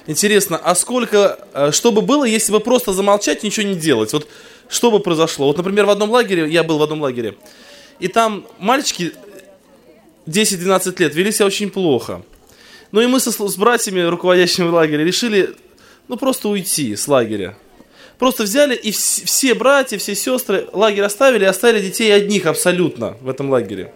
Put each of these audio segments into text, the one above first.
Интересно, а что бы было, если бы просто замолчать и ничего не делать? Вот что бы произошло? Вот, например, я был в одном лагере, и там мальчики 10-12 лет вели себя очень плохо. Ну и мы с братьями, руководящими лагеря, решили, просто уйти с лагеря. Просто взяли и все братья, все сестры лагерь оставили, и оставили детей одних абсолютно в этом лагере.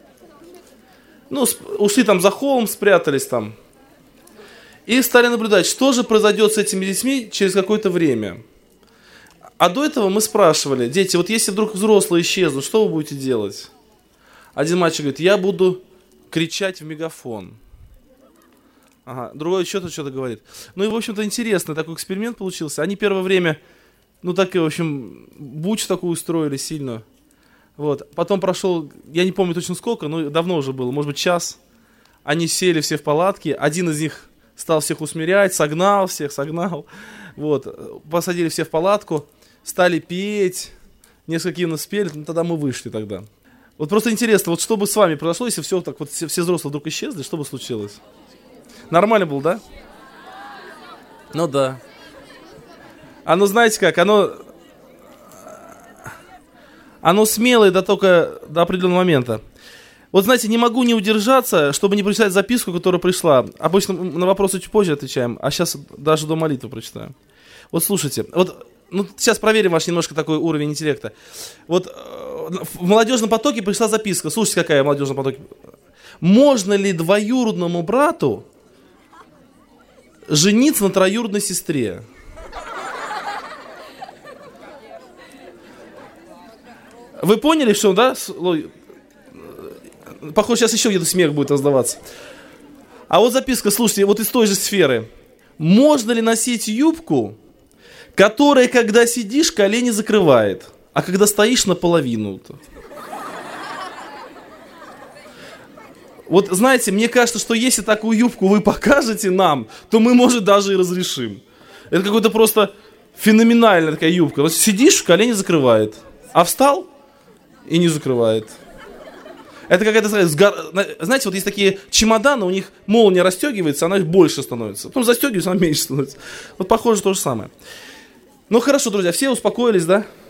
Ушли там за холм, спрятались там. И стали наблюдать, что же произойдет с этими детьми через какое-то время. А до этого мы спрашивали: дети, вот если вдруг взрослые исчезнут, что вы будете делать? Один мальчик говорит: я буду кричать в мегафон. Ага, другой что-то говорит. И, в общем-то, интересный такой эксперимент получился. Они первое время, бучу такую устроили сильно. Вот. Потом прошел, я не помню точно сколько, но давно уже было, может быть, час. Они сели все в палатке, один из них стал всех усмирять, согнал. Вот. Посадили все в палатку, стали петь, несколько гимнов спели, тогда мы вышли тогда. Вот просто интересно, вот что бы с вами произошло, если все взрослые вдруг исчезли, что бы случилось? Нормально было, да? Ну да. Знаете как, оно смелое только до определенного момента. Вот знаете, не могу не удержаться, чтобы не прочитать записку, которая пришла. Обычно на вопросы чуть позже отвечаем, а сейчас даже до молитвы прочитаю. Вот слушайте, сейчас проверим ваш немножко такой уровень интеллекта. Вот в молодежном потоке пришла записка. Слушайте, какая в молодежном потоке. Можно ли двоюродному брату жениться на троюродной сестре? Вы поняли, что, да? Похоже, сейчас еще где-то смех будет раздаваться. А вот записка, слушайте, вот из той же сферы. Можно ли носить юбку, которая, когда сидишь, колени закрывает, а когда стоишь, наполовину? Вот знаете, мне кажется, что если такую юбку вы покажете нам, то мы, может, даже и разрешим. Это какая-то просто феноменальная такая юбка. Вот сидишь, колени закрывает, а встал и не закрывает. Это какая-то, знаете, вот есть такие чемоданы, у них молния расстегивается, она их больше становится. Потом застегивается, она меньше становится. Вот похоже то же самое. Хорошо, друзья, все успокоились, да?